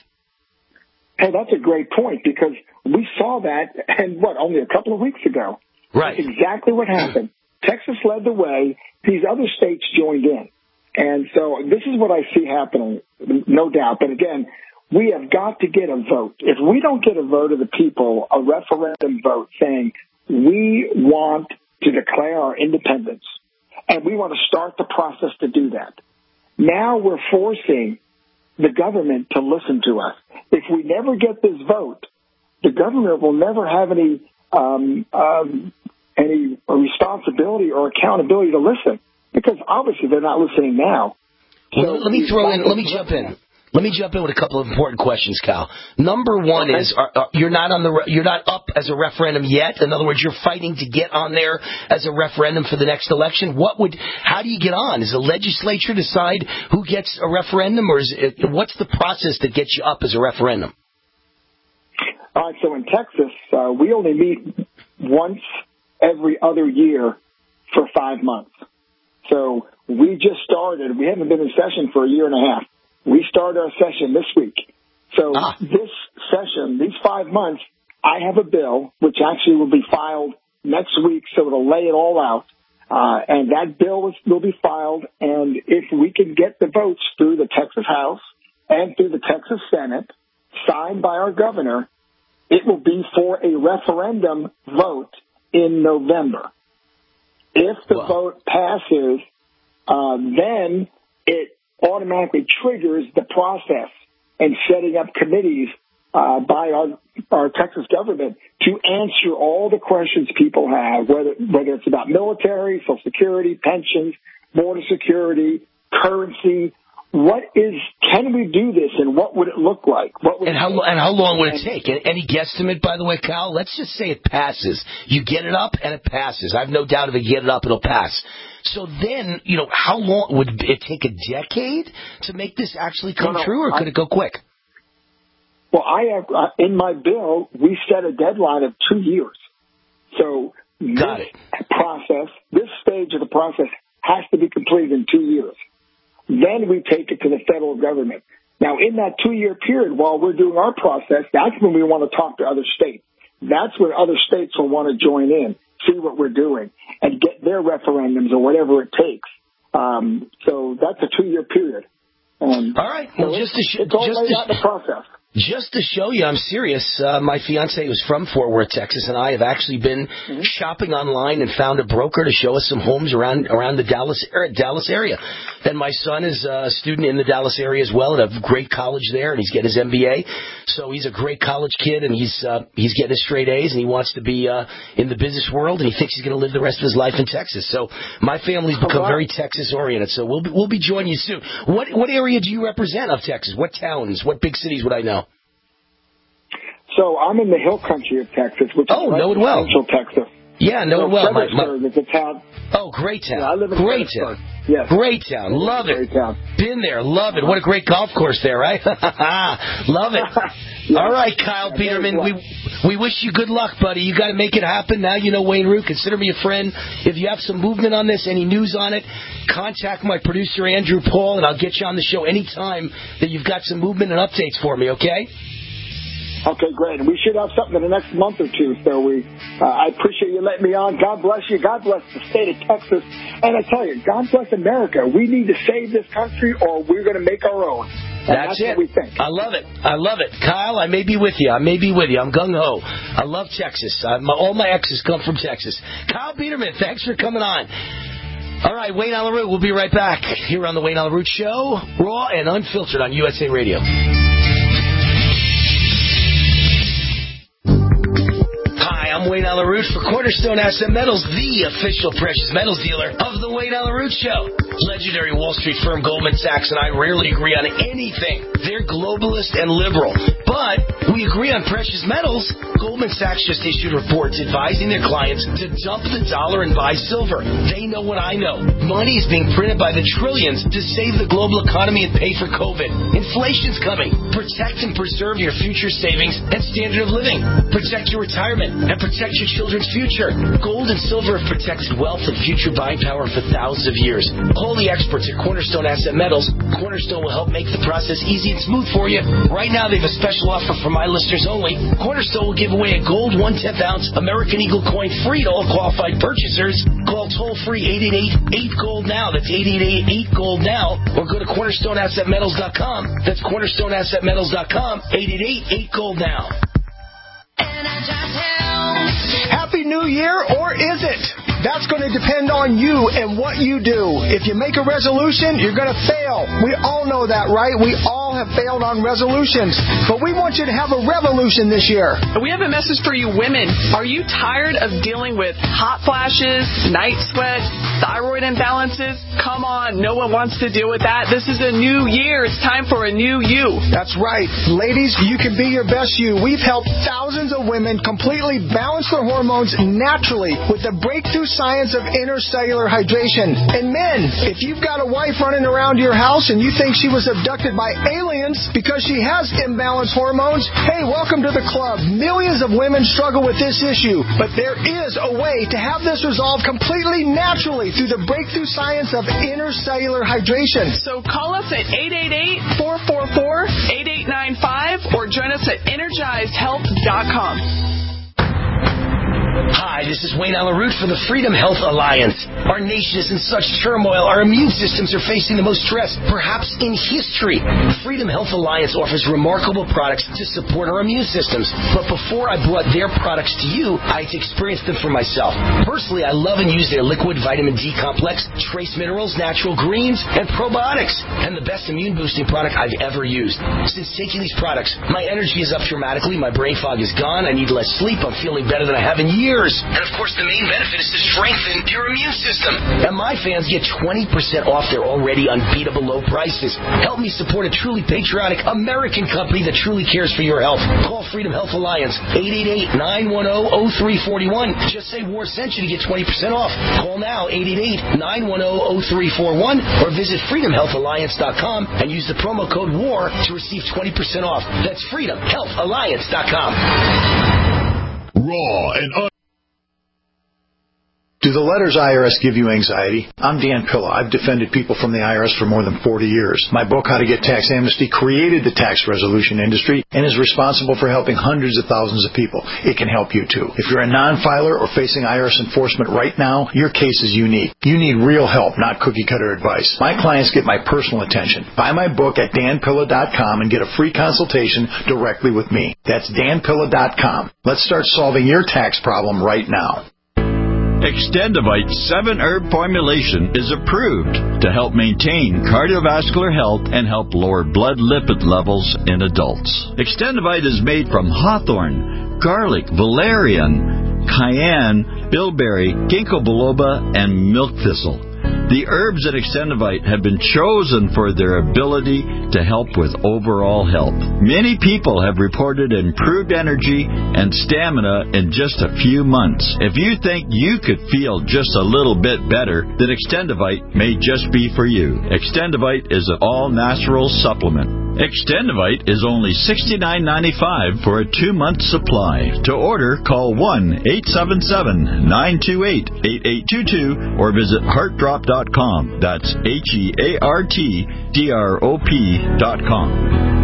Hey, that's a great point, because we saw that, and what, only a couple of weeks ago. Right. That's exactly what happened. Texas led the way. These other states joined in. And so this is what I see happening, no doubt. But again, we have got to get a vote. If we don't get a vote of the people, a referendum vote saying we want to declare our independence, and we want to start the process to do that, now we're forcing the government to listen to us. If we never get this vote, the government will never have any um, um, any responsibility or accountability to listen, because obviously they're not listening now. Well, so let me throw in. Let me jump in. Let me jump in with a couple of important questions, Cal. Number one okay. is are, are, you're not on the you're not up as a referendum yet. In other words, you're fighting to get on there as a referendum for the next election. What would how do you get on? Does the legislature decide who gets a referendum, or is it, what's the process that gets you up as a referendum? All right. So in Texas, uh, we only meet once every other year for five months. So we just started. We haven't been in session for a year and a half. We start our session this week. So ah. this session, these five months, I have a bill which actually will be filed next week, so it'll lay it all out. Uh, and that bill is, will be filed, and if we can get the votes through the Texas House and through the Texas Senate, signed by our governor, it will be for a referendum vote in November. If the wow. vote passes, uh, then it automatically triggers the process and setting up committees uh, by our, our Texas government to answer all the questions people have, whether whether it's about military, Social Security, pensions, border security, currency. What is? Can we do this, and what would it look like? What would and how and how long would it take? Any guesstimate, by the way, Cal? Let's just say it passes. You get it up, and it passes. I have no doubt if you get it up, it'll pass. So then, you know, how long would it take? A decade to make this actually come no, no, true, or could I, it go quick? Well, I have uh, in my bill we set a deadline of two years. So Got this it. process, this stage of the process has to be completed in two years. Then we take it to the federal government. Now, in that two-year period, while we're doing our process, that's when we want to talk to other states. That's when other states will want to join in, see what we're doing, and get their referendums or whatever it takes. Um, so that's a two-year period. Um, all right. Well, so just it's, to sh- it's all just laid to out in the process. Just to show you, I'm serious. Uh, my fiance was from Fort Worth, Texas, and I have actually been mm-hmm. shopping online and found a broker to show us some homes around around the Dallas Dallas area. And my son is a student in the Dallas area as well at a great college there, and he's getting his M B A. So he's a great college kid, and he's uh, he's getting his straight A's, and he wants to be uh, in the business world, and he thinks he's going to live the rest of his life in Texas. So my family's become oh, wow. very Texas oriented. So we'll be, we'll be joining you soon. What what area do you represent of Texas? What towns? What big cities would I know? So I'm in the hill country of Texas, which oh, is right know it well. Central Texas. Yeah, know so it well. Fredericksburg my, my... is a town. Oh, great town. Yeah, I live in great town. Yes. Great town. Love it. Great town. Been there. Love it. What a great golf course there, right? Love it. Yeah. All right, Kyle yeah, Peterman. We we wish you good luck, buddy. You got to make it happen. Now you know Wayne Root. Consider me a friend. If you have some movement on this, any news on it, contact my producer, Andrew Paul, and I'll get you on the show anytime that you've got some movement and updates for me, okay? Okay, great. And we should have something in the next month or two. So we, uh, I appreciate you letting me on. God bless you. God bless the state of Texas. And I tell you, God bless America. We need to save this country or we're going to make our own. And that's, that's it. What we think. I love it. I love it. Kyle, I may be with you. I may be with you. I'm gung-ho. I love Texas. I, my, all my exes come from Texas. Kyle Peterman, thanks for coming on. All right, Wayne Allyn Root. We'll be right back here on the Wayne Allyn Root Show, raw and unfiltered on U S A Radio. I'm Wayne Allyn Root for Cornerstone Asset Metals, the official precious metals dealer of the Wayne Allyn Root Show. Legendary Wall Street firm Goldman Sachs and I rarely agree on anything. They're globalist and liberal. But we agree on precious metals. Goldman Sachs just issued reports advising their clients to dump the dollar and buy silver. They know what I know. Money is being printed by the trillions to save the global economy and pay for COVID. Inflation's coming. Protect and preserve your future savings and standard of living. Protect your retirement and protect your children's future. Gold and silver have protected wealth and future buying power for thousands of years. Call the experts at Cornerstone Asset Metals. Cornerstone will help make the process easy and smooth for you. Right now, they have a special offer for my listeners only. Cornerstone will give away a gold one tenth ounce American Eagle coin free to all qualified purchasers. Call toll-free eight eight eight, eight gold now. That's eight eight eight, eight gold now. Or go to cornerstone asset metals dot com. That's cornerstone asset metals dot com. eight eight eight, eight gold now. Happy New Year, or is it? That's going to depend on you and what you do. If you make a resolution, you're going to fail. We all know that, right? We all have failed on resolutions. But we want you to have a revolution this year. We have a message for you women. Are you tired of dealing with hot flashes, night sweat, thyroid imbalances? Come on, no one wants to deal with that. This is a new year. It's time for a new you. That's right. Ladies, you can be your best you. We've helped thousands of women completely balance their hormones naturally with the breakthrough science of intercellular hydration. And men, if you've got a wife running around your house and you think she was abducted by aliens because she has imbalanced hormones, hey, welcome to the club. Millions of women struggle with this issue, but there is a way to have this resolved completely naturally through the breakthrough science of intercellular hydration. So call us at eight eight eight, four four four, eight eight nine five or join us at energized health dot com. Hi, this is Wayne Allyn Root for the Freedom Health Alliance. Our nation is in such turmoil, our immune systems are facing the most stress, perhaps in history. Freedom Health Alliance offers remarkable products to support our immune systems. But before I brought their products to you, I had to experience them for myself. Personally, I love and use their liquid vitamin D complex, trace minerals, natural greens, and probiotics, and the best immune-boosting product I've ever used. Since taking these products, my energy is up dramatically, my brain fog is gone, I need less sleep, I'm feeling better than I have in years. Years. And of course, the main benefit is to strengthen your immune system. And my fans get twenty percent off their already unbeatable low prices. Help me support a truly patriotic American company that truly cares for your health. Call Freedom Health Alliance, eight eight eight, nine one zero, zero three four one. Just say War sent you to get twenty percent off. Call now, eight eight eight, nine one zero, zero three four one, or visit freedom health alliance dot com and use the promo code WAR to receive twenty percent off. That's freedom health alliance dot com. Raw and un- Do the letters I R S give you anxiety? I'm Dan Pilla. I've defended people from the I R S for more than forty years. My book, How to Get Tax Amnesty, created the tax resolution industry and is responsible for helping hundreds of thousands of people. It can help you, too. If you're a non-filer or facing I R S enforcement right now, your case is unique. You need real help, not cookie-cutter advice. My clients get my personal attention. Buy my book at dan pilla dot com and get a free consultation directly with me. That's dan pilla dot com. Let's start solving your tax problem right now. Extendivite seven herb formulation is approved to help maintain cardiovascular health and help lower blood lipid levels in adults. Extendivite is made from hawthorn, garlic, valerian, cayenne, bilberry, ginkgo biloba, and milk thistle. The herbs at Extendivite have been chosen for their ability to help with overall health. Many people have reported improved energy and stamina in just a few months. If you think you could feel just a little bit better, then Extendivite may just be for you. Extendivite is an all-natural supplement. Extendivite is only sixty-nine ninety-five for a two-month supply. To order, call one eight seven seven, nine two eight, eight eight two two or visit heart drop dot com. That's H E A R T D R O P dot com.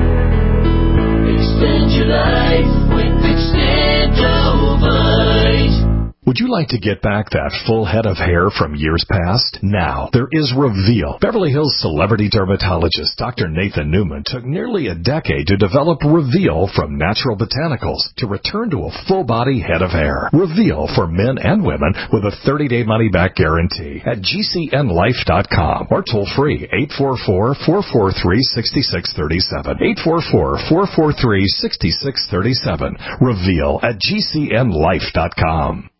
Extend your life with Extendivite. Would you like to get back that full head of hair from years past? Now, there is Reveal. Beverly Hills celebrity dermatologist Doctor Nathan Newman took nearly a decade to develop Reveal from natural botanicals to return to a full-body head of hair. Reveal for men and women with a thirty-day money-back guarantee at G C N life dot com or toll-free eight four four, four four three, six six three seven. eight four four, four four three, six six three seven. Reveal at G C N life dot com.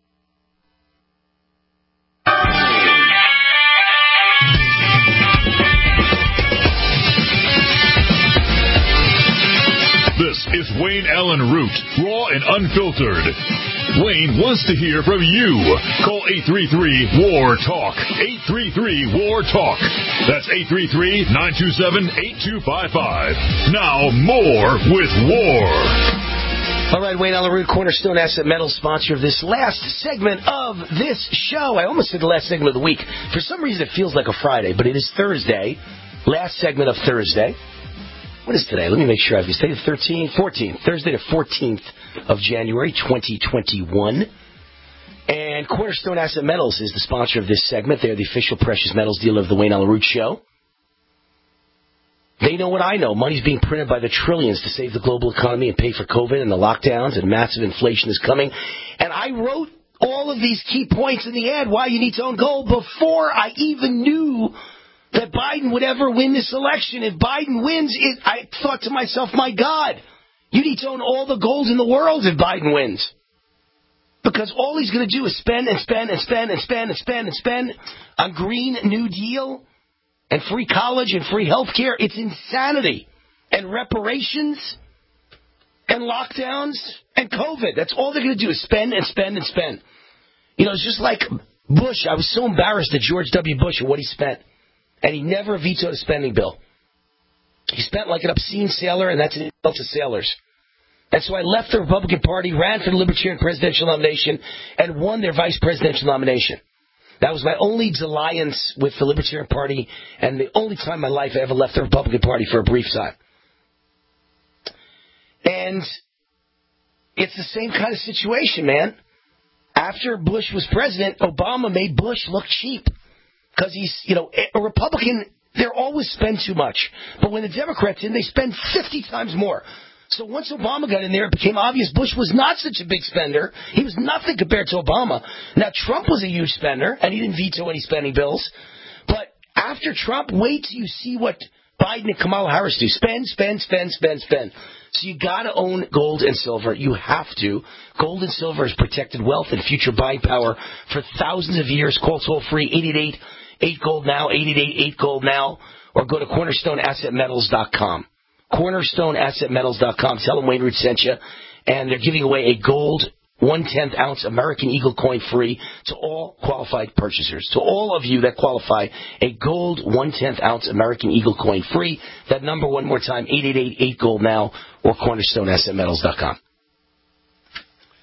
This is Wayne Allen Root, raw and unfiltered. Wayne wants to hear from you. Call eight three three, W A R, TALK. eight three three, W A R, TALK. That's eight three three, nine two seven, eight two five five. Now, more with War. All right, Wayne Allen Root, Cornerstone Asset Metals, sponsor of this last segment of this show. I almost said the last segment of the week. For some reason, it feels like a Friday, but it is Thursday. Last segment of Thursday. What is today? Let me make sure I have this. Today the thirteenth, fourteenth. Thursday the fourteenth of January, twenty twenty-one. And Cornerstone Asset Metals is the sponsor of this segment. They are the official precious metals dealer of the Wayne Allen Root Show. They know what I know. Money's being printed by the trillions to save the global economy and pay for COVID and the lockdowns, and massive inflation is coming. And I wrote all of these key points in the ad, why you need to own gold, before I even knew that Biden would ever win this election. If Biden wins, it, I thought to myself, my God, you need to own all the gold in the world if Biden wins. Because all he's going to do is spend and spend and spend and spend and spend and spend on Green New Deal and free college and free health care. It's insanity. And reparations and lockdowns and COVID. That's all they're going to do is spend and spend and spend. You know, it's just like Bush. I was so embarrassed at George W. Bush and what he spent. And he never vetoed a spending bill. He spent like an obscene sailor, and that's an insult to sailors. And so I left the Republican Party, ran for the Libertarian presidential nomination, and won their vice presidential nomination. That was my only dalliance with the Libertarian Party, and the only time in my life I ever left the Republican Party for a brief time. And it's the same kind of situation, man. After Bush was president, Obama made Bush look cheap. Because he's, you know, a Republican, they're always spend too much. But when the Democrats in, they spend fifty times more. So once Obama got in there, it became obvious Bush was not such a big spender. He was nothing compared to Obama. Now, Trump was a huge spender, and he didn't veto any spending bills. But after Trump, wait till you see what Biden and Kamala Harris do. Spend, spend, spend, spend, spend. So you got to own gold and silver. You have to. Gold and silver has protected wealth and future buying power for thousands of years. Call toll-free eight eight eight, eight gold now, eight eight eight, eight gold now, or go to cornerstone asset metals dot com. cornerstone asset metals dot com. Tell them Wayne Root sent you. And they're giving away a gold one-tenth ounce American Eagle coin free to all qualified purchasers. To all of you that qualify, a gold one-tenth ounce American Eagle coin free. That number one more time, eight eight eight, eight gold now, or cornerstone asset metals dot com.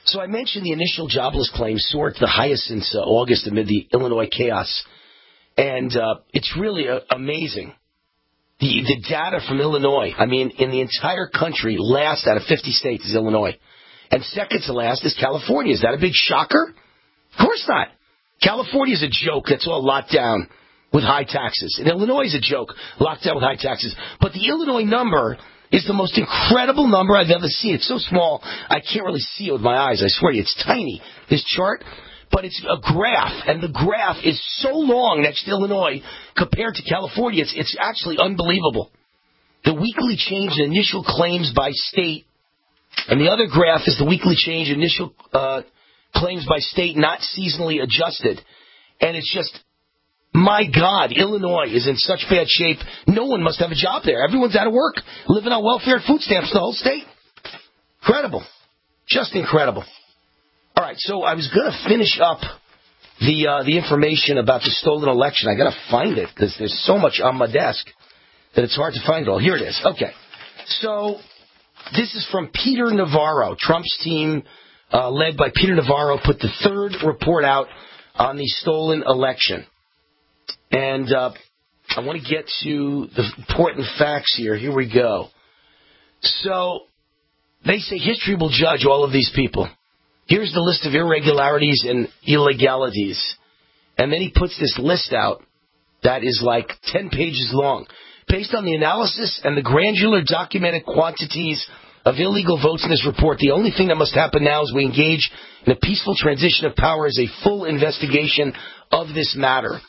So I mentioned the initial jobless claims soared to the highest since uh, August amid the Illinois chaos. And uh, it's really uh, amazing. The, the data from Illinois, I mean, in the entire country, last out of fifty states is Illinois. And second to last is California. Is that a big shocker? Of course not. California is a joke. That's all locked down with high taxes. And Illinois is a joke, locked down with high taxes. But the Illinois number is the most incredible number I've ever seen. It's so small, I can't really see it with my eyes. I swear to you, it's tiny, this chart. But it's a graph, and the graph is so long next to Illinois compared to California. It's, it's actually unbelievable. The weekly change in initial claims by state, and the other graph is the weekly change in initial uh, claims by state not seasonally adjusted. And it's just, my God, Illinois is in such bad shape. No one must have a job there. Everyone's out of work, living on welfare and food stamps in the whole state. Incredible. Just incredible. All right, so I was going to finish up the uh, the information about the stolen election. I got to find it because there's so much on my desk that it's hard to find it all. Here it is. Okay. So this is from Peter Navarro. Trump's team, uh, led by Peter Navarro, put the third report out on the stolen election. And uh, I want to get to the important facts here. Here we go. So they say history will judge all of these people. Here's the list of irregularities and illegalities. And then he puts this list out that is like ten pages long. Based on the analysis and the granular documented quantities of illegal votes in this report, the only thing that must happen now is we engage in a peaceful transition of power as a full investigation of this matter.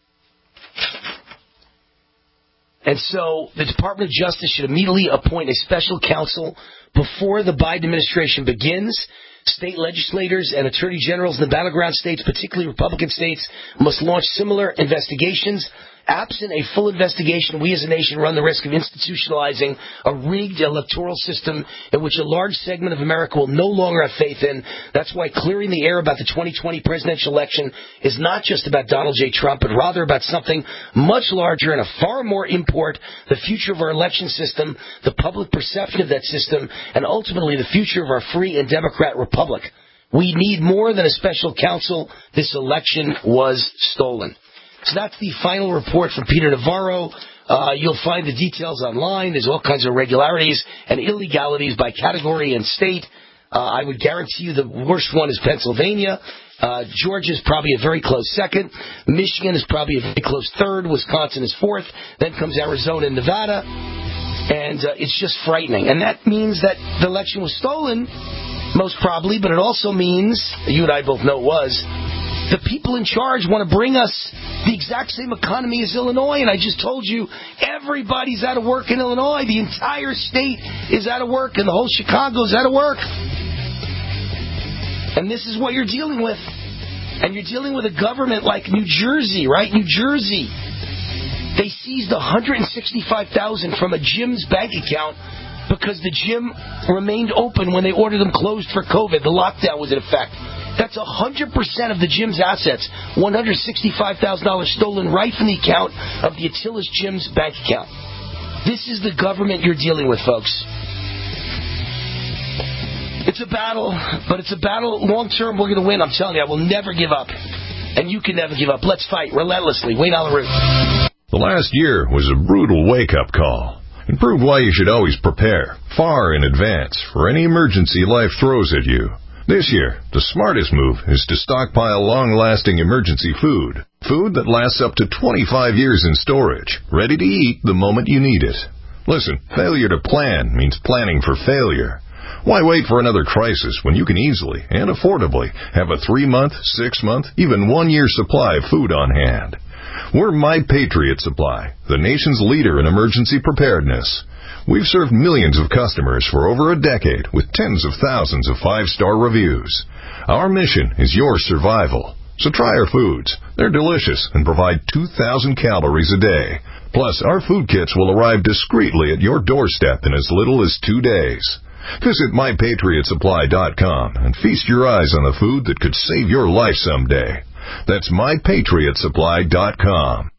And so the Department of Justice should immediately appoint a special counsel before the Biden administration begins. State legislators and attorney generals in the battleground states, particularly Republican states, must launch similar investigations. Absent a full investigation, we as a nation run the risk of institutionalizing a rigged electoral system in which a large segment of America will no longer have faith in. That's why clearing the air about the twenty twenty presidential election is not just about Donald J. Trump, but rather about something much larger and of far more import, the future of our election system, the public perception of that system, and ultimately the future of our free and democrat republic. We need more than a special counsel. This election was stolen. So that's the final report from Peter Navarro. Uh, you'll find the details online. There's all kinds of irregularities and illegalities by category and state. Uh, I would guarantee you the worst one is Pennsylvania. Uh, Georgia's probably a very close second. Michigan is probably a very close third. Wisconsin is fourth. Then comes Arizona and Nevada. And uh, it's just frightening. And that means that the election was stolen, most probably, but it also means, you and I both know it was, the people in charge want to bring us the exact same economy as Illinois, and I just told you everybody's out of work in Illinois. The entire state is out of work, and the whole Chicago is out of work. And this is what you're dealing with. And you're dealing with a government like New Jersey, right? New Jersey. They seized one hundred sixty-five thousand dollars from a gym's bank account because the gym remained open when they ordered them closed for COVID. The lockdown was in effect. That's one hundred percent of the gym's assets, one hundred sixty-five thousand dollars stolen right from the account of the Attila's Gym's bank account. This is the government you're dealing with, folks. It's a battle, but it's a battle long term we're going to win. I'm telling you, I will never give up. And you can never give up. Let's fight relentlessly. Wayne Allyn Root. The last year was a brutal wake-up call and proved why you should always prepare far in advance for any emergency life throws at you. This year, the smartest move is to stockpile long-lasting emergency food. Food that lasts up to twenty-five years in storage, ready to eat the moment you need it. Listen, failure to plan means planning for failure. Why wait for another crisis when you can easily and affordably have a three-month, six-month, even one-year supply of food on hand? We're My Patriot Supply, the nation's leader in emergency preparedness. We've served millions of customers for over a decade with tens of thousands of five-star reviews. Our mission is your survival. So try our foods. They're delicious and provide two thousand calories a day. Plus, our food kits will arrive discreetly at your doorstep in as little as two days. Visit my patriot supply dot com and feast your eyes on the food that could save your life someday. That's my patriot supply dot com.